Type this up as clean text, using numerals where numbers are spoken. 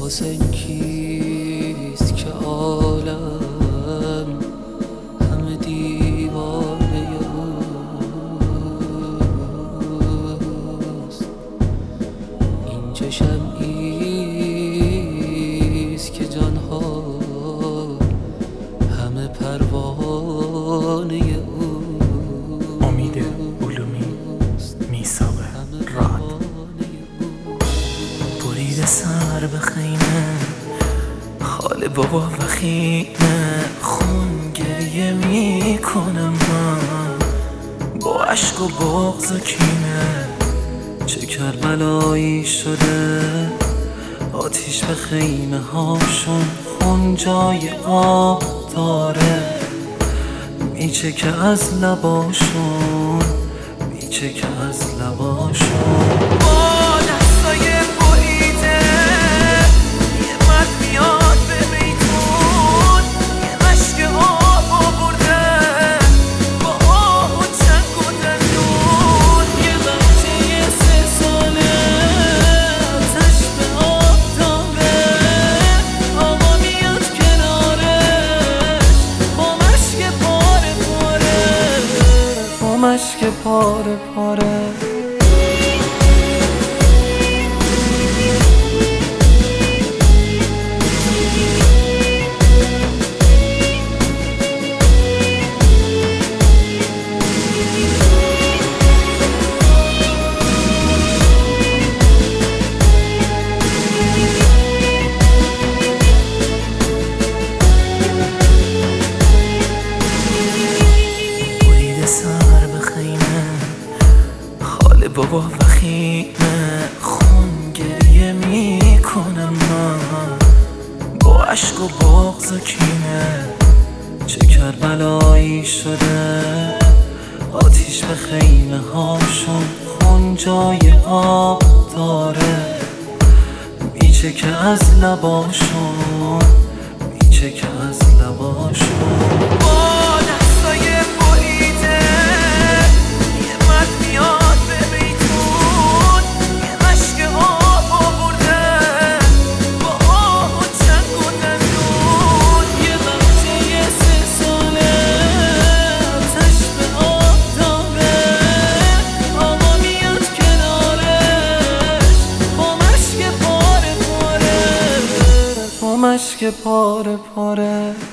حسین کیست که عالم همه دیوانه اوست؟ این چه شمعیست که جانها همه پروانه اوست؟ امید علومی، میثاق راد. برید سر به خیمه خاله بابا و خیمه، خون گریه میکنم من با عشق و بغض و کینه. چه کربلایی شده آتیش به خیمه هاشون، خون جای آب داره میچکه از لباشون، میچکه از لباشون. با دستای بریده یه مرد میاد به میتون، یه مشک آب آورده با آه و چنگ و دندون. یه بچه 3 ساله آتش به آب داره، آقا میاد کنارش با مشک پاره پاره، با مشک پاره پاره. بابا و خیمه خون گریه میکنم من با عشق و بغض و کینه. چه کربلایی شده آتیش به خیمه هاشون، خون جای آب داره میچکه از لباشون، میچکه از لباشون. با دستای بریده یه مرد میاد به میتون، یه مشک آب آورده با آه و چنگ و دندون. یه بچه 3 ساله آتش به آب داره، آقا میاد کنارش با مشک پاره پاره، با مشک پاره پاره.